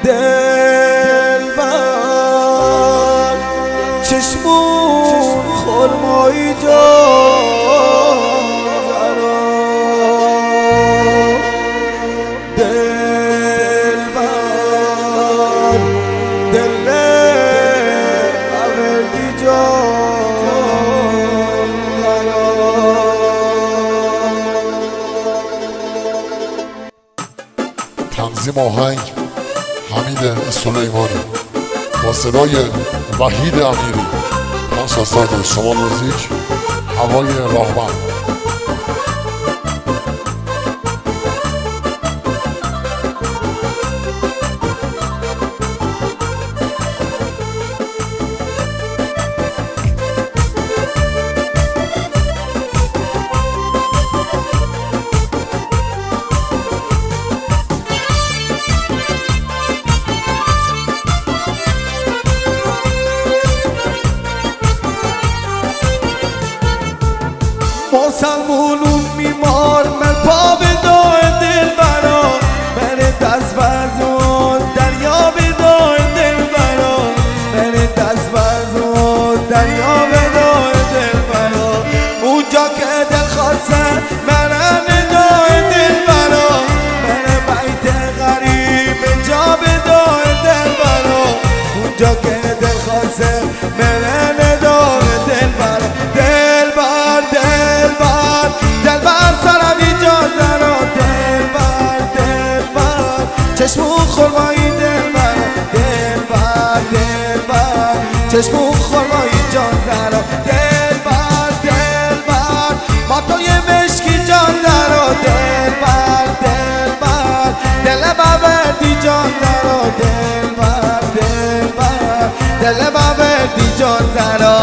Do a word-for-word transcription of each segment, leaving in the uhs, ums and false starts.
دلبر چشمون خرمایی جان دلبر دل آوردی جان تنظیم آهنگ حمید سلیمانی با صدای وحید امیری. کانسرت شما موزیک هوای راهبر. مسلمونون میمار من پا به دای دل برا بره دست برزون دریا به دای دل برا بره دست برزون دریا به دای دل برا اونجا که دل خواسته منم دای دل برا بره بیت غریب جا به دای دل برا اونجا که دل خواسته منم دای دل برا دل بر دل بر دل بر سرمی جان درا دل بر دل بر چشمون خرمایی دل بر دل بر دل بر چشمون خرمایی جان درا دل بر دل بر ماتوی مشکی جان درا دل بر دل بر دل بردی جان درا دل بر دل بر دل بردی جان درا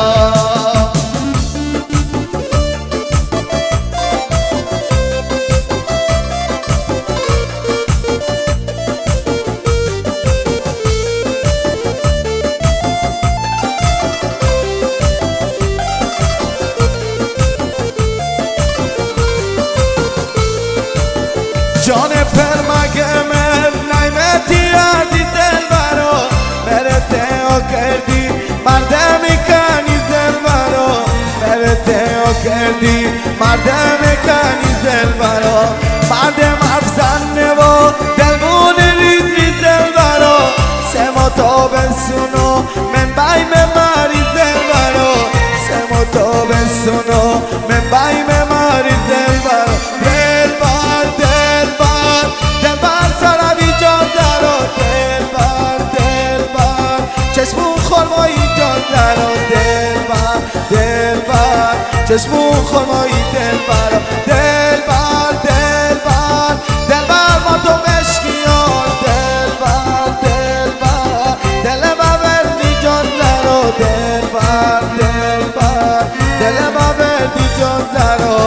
جان پر مگه من نایمتی یادی دل برا مرته ها کردی مرده میکنی دل برا مرته ها کردی مرده میکنی دل برا مرده مفزنه و دلمون ریزی دل برا سما تا بسونو من بای مماری دل برا سما تا بسونو من بای مماری دل برا دل بر دل بر دل بر سرمی جان درا دل بر دل بر چشمون خرمایی جان درا دل بر دل بر چشمون خرمایی دل برا دل بر دل بر دل بر ما تو مشکیان دل بر دل بر دل بردی جان درا دل بر دل بر دل بردی جان درا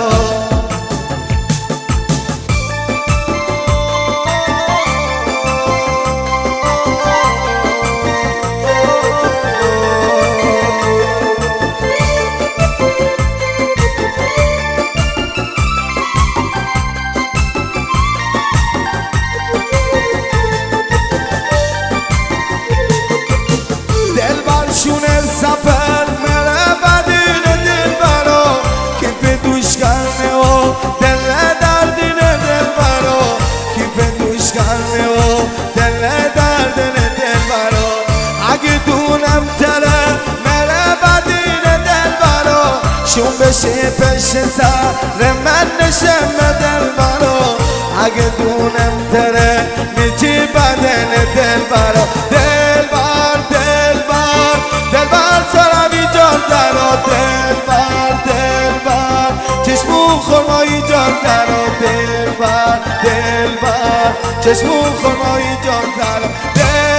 شونه سفر مره بدین دل برا کیف دوش کرنه و دل دردین دل برا کیف دوش کرنه و دل دردین دل برا اگه دونم تره مره بدین دل برا شون بشه پش سر من نشم دل برا اگه دونم تره میچی بدن دل برا دل بر دل بر دل بر سرمی جان درا دل بر دل بر چشمون خرمایی جان درا دل بر دل بر چشمون خرمایی جان درا